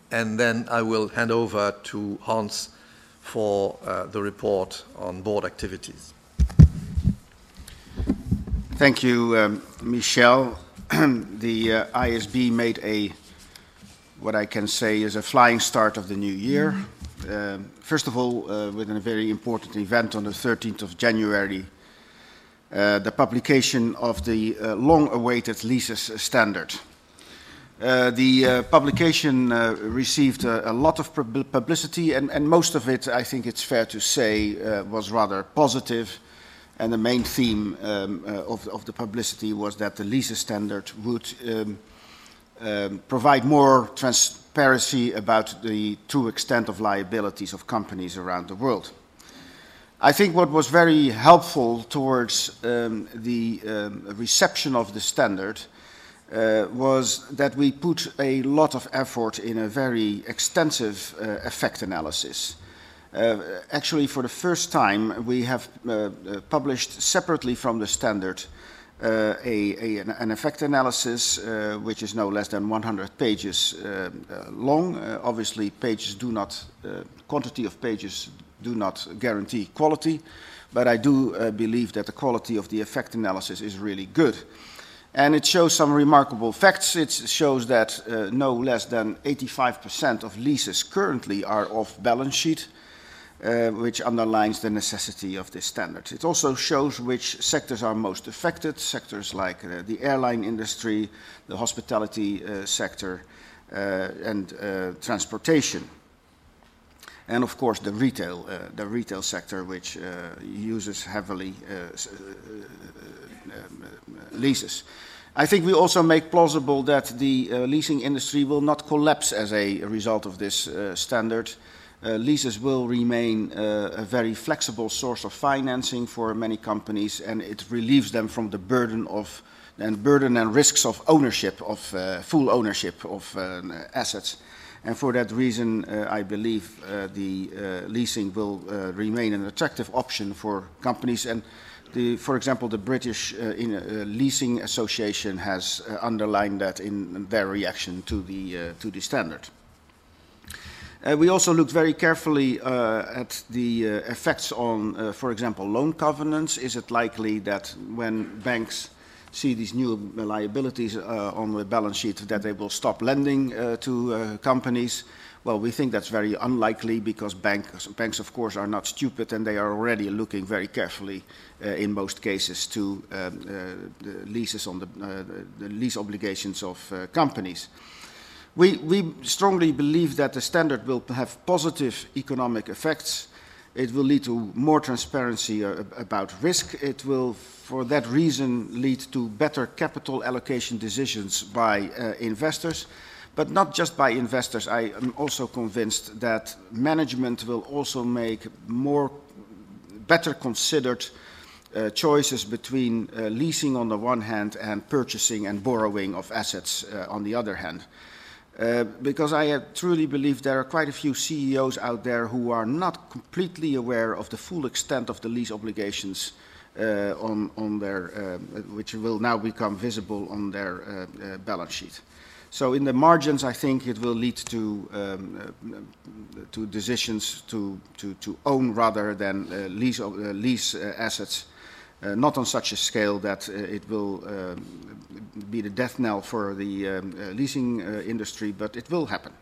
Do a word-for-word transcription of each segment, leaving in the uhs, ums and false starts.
and then I will hand over to Hans for uh, the report on board activities. Thank you, um, Michel. The uh, I S B made a, what I can say is a flying start of the new year. Uh, first of all, uh, with a very important event on the thirteenth of January, uh, the publication of the uh, long-awaited leases standard. Uh, the uh, publication uh, received a, a lot of publicity, and, and most of it, I think it's fair to say, uh, was rather positive. And the main theme um, uh, of, of the publicity was that the leases standard would um, um, provide more transparency about the true extent of liabilities of companies around the world. I think what was very helpful towards um, the um, reception of the standard uh, was that we put a lot of effort in a very extensive uh, effect analysis. Uh, actually, for the first time, we have uh, uh, published separately from the standard uh, a, a, an effect analysis uh, which is no less than one hundred pages uh, uh, long. Uh, obviously, pages do not, uh, quantity of pages do not guarantee quality, but I do uh, believe that the quality of the effect analysis is really good. And it shows some remarkable facts. It shows that uh, no less than eighty-five percent of leases currently are off balance sheet, Uh, which underlines the necessity of this standard. It also shows which sectors are most affected, sectors like uh, the airline industry, the hospitality uh, sector, uh, and uh, transportation. And of course the retail, uh, the retail sector, which uh, uses heavily uh, uh, uh, leases. I think we also make plausible that the uh, leasing industry will not collapse as a result of this uh, standard. Uh, leases will remain uh, a very flexible source of financing for many companies, and it relieves them from the burden of and burden and risks of ownership, of uh, full ownership of uh, assets. And for that reason, uh, I believe uh, the uh, leasing will uh, remain an attractive option for companies. And the, for example, the British uh, in, uh, Leasing Association has uh, underlined that in their reaction to the uh, to the standard. Uh, we also looked very carefully uh, at the uh, effects on, uh, for example, loan covenants. Is it likely that when banks see these new liabilities uh, on the balance sheet that they will stop lending uh, to uh, companies? Well, we think that's very unlikely because banks, banks, of course, are not stupid, and they are already looking very carefully uh, in most cases to um, uh, the leases on the, uh, the lease obligations of uh, companies. We, we strongly believe that the standard will have positive economic effects. It will lead to more transparency uh, about risk. It will, for that reason, lead to better capital allocation decisions by uh, investors, but not just by investors. I am also convinced that management will also make more, better considered uh, choices between uh, leasing on the one hand and purchasing and borrowing of assets uh, on the other hand. Uh, because I uh, truly believe there are quite a few C E Os out there who are not completely aware of the full extent of the lease obligations uh, on, on their, uh, which will now become visible on their uh, uh, balance sheet. So in the margins, I think it will lead to, um, uh, to decisions to, to, to own rather than uh, lease, uh, lease uh, assets. Uh, not on such a scale that uh, it will uh, be the death knell for the um, uh, leasing uh, industry, but it will happen.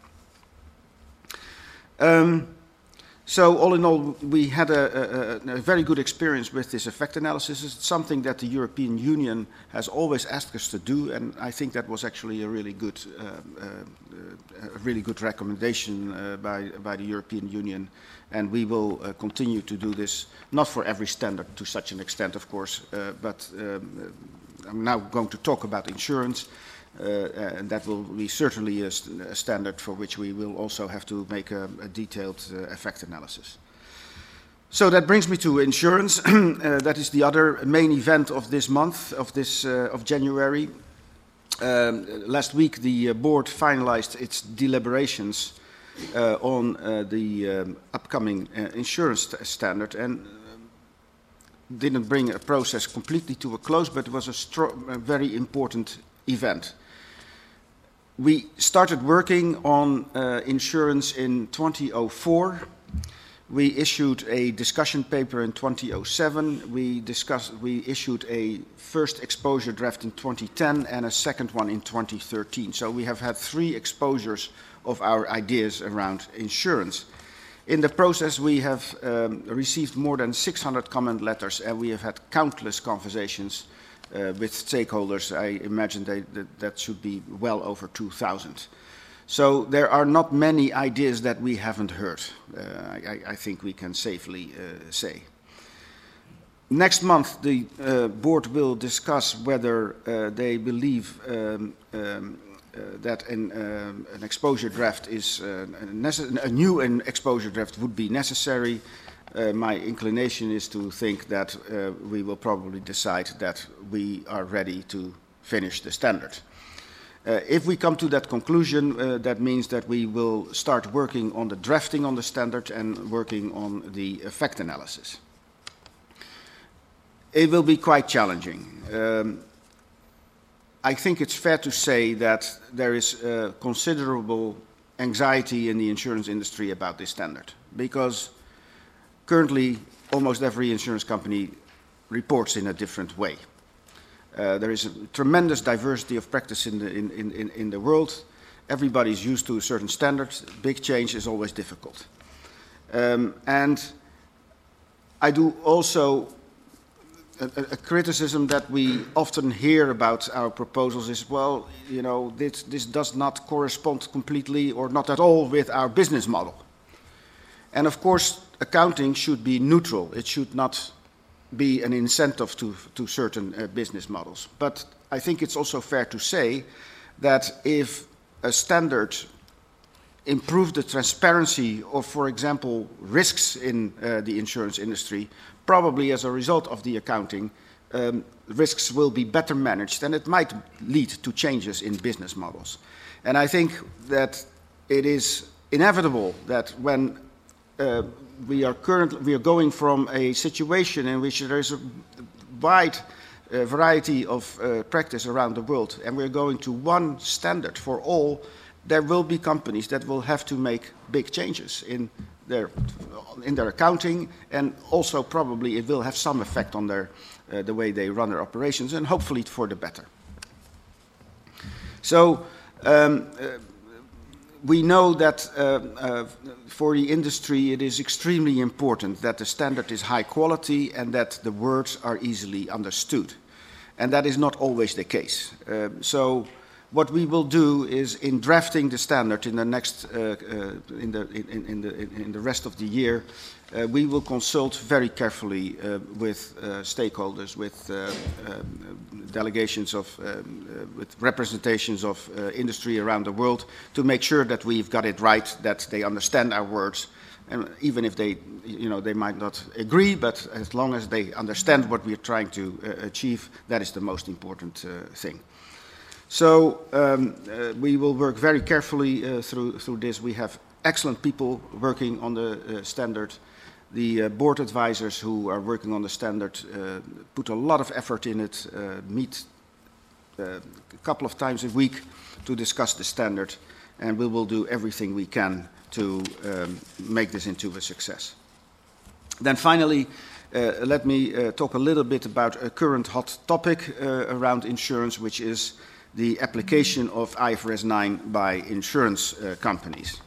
Um, so all in all, we had a, a, a very good experience with this effect analysis. It's something that the European Union has always asked us to do, and I think that was actually a really good, uh, uh, a really good recommendation uh, by, by the European Union. And we will uh, continue to do this, not for every standard to such an extent, of course, uh, but um, I'm now going to talk about insurance, uh, and that will be certainly a, st a standard for which we will also have to make a, a detailed uh, effect analysis. So that brings me to insurance. uh, that is the other main event of this month, of, this, uh, of January. Um, last week, the uh, board finalized its deliberations Uh, on uh, the um, upcoming uh, insurance st standard, and uh, didn't bring a process completely to a close, but it was a, a very important event. we started working on uh, insurance in two thousand four. We issued a discussion paper in two thousand seven. We, discussed, we issued a first exposure draft in twenty ten and a second one in twenty thirteen. So we have had three exposures of our ideas around insurance. In the process, we have um, received more than six hundred comment letters, and we have had countless conversations uh, with stakeholders. I imagine they, that, that should be well over two thousand. So there are not many ideas that we haven't heard, uh, I, I think we can safely uh, say. Next month, the uh, board will discuss whether uh, they believe um, um, uh, that an, uh, an exposure draft is uh, a, a new an exposure draft would be necessary. Uh, my inclination is to think that uh, we will probably decide that we are ready to finish the standard. Uh, if we come to that conclusion, uh, that means that we will start working on the drafting on the standard and working on the effect analysis. It will be quite challenging. Um, I think it's fair to say that there is uh, considerable anxiety in the insurance industry about this standard, because currently almost every insurance company reports in a different way. Uh, there is a tremendous diversity of practice in the, in, in, in the world. Everybody's used to a certain standard. Big change is always difficult. Um, and I do also, a, a criticism that we often hear about our proposals is, well, you know, this, this does not correspond completely or not at all with our business model. And of course, accounting should be neutral. It should not be an incentive to, to certain uh, business models. But I think it's also fair to say that if a standard improved the transparency of, for example, risks in uh, the insurance industry, probably as a result of the accounting, um, risks will be better managed, and it might lead to changes in business models. And I think that it is inevitable that when uh, we are currently we are going from a situation in which there is a wide uh, variety of uh, practice around the world, and we're going to one standard for all. There will be companies that will have to make big changes in their in their accounting, and also probably it will have some effect on their uh, the way they run their operations, and hopefully for the better. So. Um, uh, We know that uh, uh, for the industry it is extremely important that the standard is high quality and that the words are easily understood. And that is not always the case. Uh, so what we will do is, in drafting the standard in the next, uh, uh, in, the, in, in, the, in the rest of the year, uh, we will consult very carefully uh, with uh, stakeholders, with uh, um, delegations of, um, uh, with representations of uh, industry around the world, to make sure that we've got it right, that they understand our words, and even if they, you know, they might not agree, but as long as they understand what we're trying to uh, achieve, that is the most important uh, thing. So um, uh, we will work very carefully uh, through, through this. We have excellent people working on the uh, standard. The uh, board advisors who are working on the standard uh, put a lot of effort in it, uh, meet uh, a couple of times a week to discuss the standard, and we will do everything we can to um, make this into a success. Then finally, uh, let me uh, talk a little bit about a current hot topic uh, around insurance, which is the application of I F R S nine by insurance uh, companies.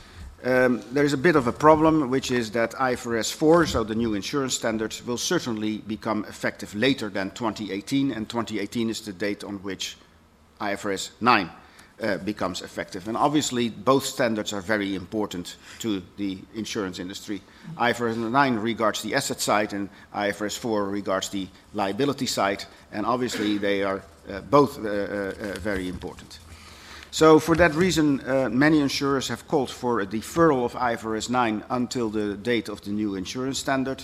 Um, there is a bit of a problem, which is that I F R S four, so the new insurance standards, will certainly become effective later than twenty eighteen, and twenty eighteen is the date on which I F R S nine uh, becomes effective. And obviously, both standards are very important to the insurance industry. I F R S nine regards the asset side, and I F R S four regards the liability side, and obviously they are uh, both uh, uh, very important. So for that reason, uh, many insurers have called for a deferral of I F R S nine until the date of the new insurance standard.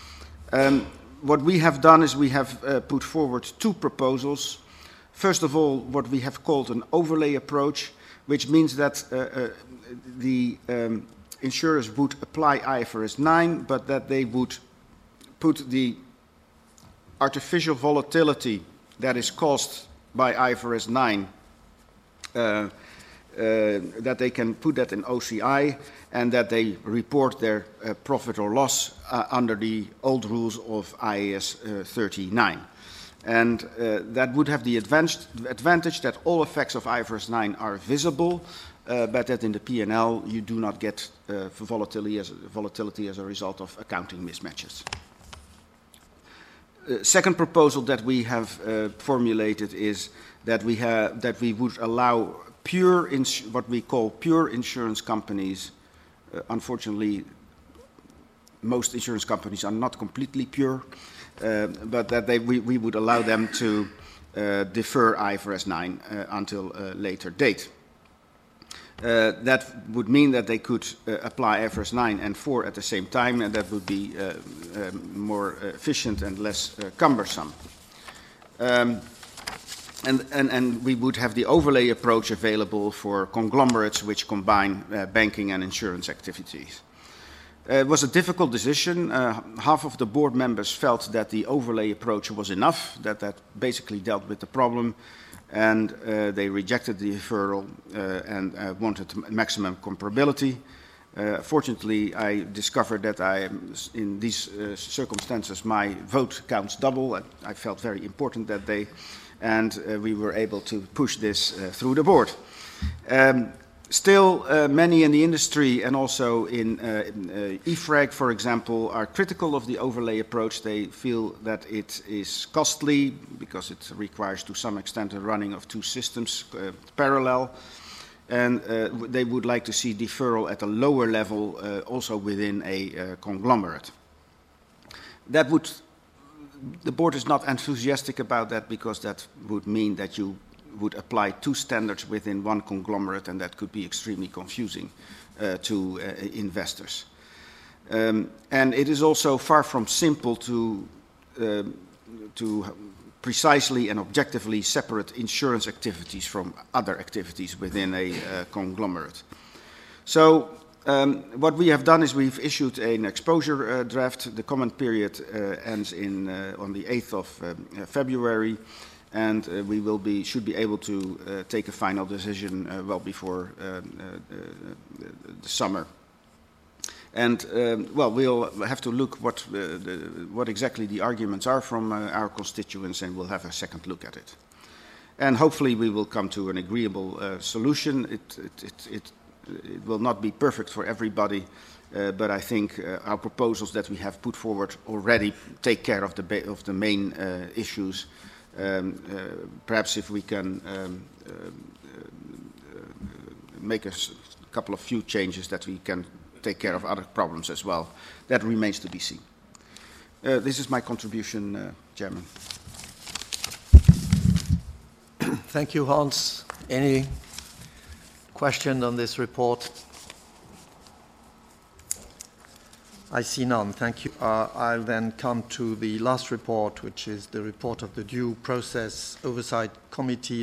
Um, what we have done is we have uh, put forward two proposals. First of all, what we have called an overlay approach, which means that uh, uh, the um, insurers would apply I F R S nine, but that they would put the artificial volatility that is caused by I F R S nine Uh, uh, that they can put that in O C I and that they report their uh, profit or loss uh, under the old rules of I A S uh, thirty-nine. And uh, that would have the advantage, advantage that all effects of I F R S nine are visible, uh, but that in the P and L you do not get uh, volatility, as, volatility as a result of accounting mismatches. Uh, second proposal that we have uh, formulated is that we, have, that we would allow pure, what we call pure insurance companies. Uh, unfortunately, most insurance companies are not completely pure. Uh, but that they, we, we would allow them to uh, defer I F R S nine uh, until a later date. Uh, that would mean that they could uh, apply I F R S nine and four at the same time, and that would be uh, um, more efficient and less uh, cumbersome. Um, and, and, and we would have the overlay approach available for conglomerates which combine uh, banking and insurance activities. Uh, it was a difficult decision. Uh, half of the board members felt that the overlay approach was enough, that that basically dealt with the problem, and uh, they rejected the deferral uh, and uh, wanted maximum comparability. Uh, fortunately, I discovered that I, in these uh, circumstances, my vote counts double. And I felt very important that day, and uh, we were able to push this uh, through the board. Um, Still, uh, many in the industry and also in, uh, in uh, E F R A G, for example, are critical of the overlay approach. They feel that it is costly because it requires to some extent the running of two systems uh, parallel. And uh, they would like to see deferral at a lower level uh, also within a uh, conglomerate. That would, the board is not enthusiastic about that because that would mean that you would apply two standards within one conglomerate, and that could be extremely confusing uh, to uh, investors. Um, and it is also far from simple to, uh, to precisely and objectively separate insurance activities from other activities within a uh, conglomerate. So um, what we have done is we've issued an exposure uh, draft. The comment period uh, ends in, uh, on the eighth of um, February. And uh, we will be, should be able to uh, take a final decision uh, well before uh, uh, uh, the summer. And, um, well, we'll have to look what, uh, the, what exactly the arguments are from uh, our constituents, and we'll have a second look at it. And hopefully we will come to an agreeable uh, solution. It, it, it, it, it will not be perfect for everybody, uh, but I think uh, our proposals that we have put forward already take care of the, of the main uh, issues. Um, uh, perhaps if we can um, uh, uh, make a couple of few changes that we can take care of other problems as well. That remains to be seen. Uh, this is my contribution, uh, Chairman. Thank you, Hans. Any question on this report? I see none. Thank you. Uh, I'll then come to the last report, which is the report of the Due Process Oversight Committee.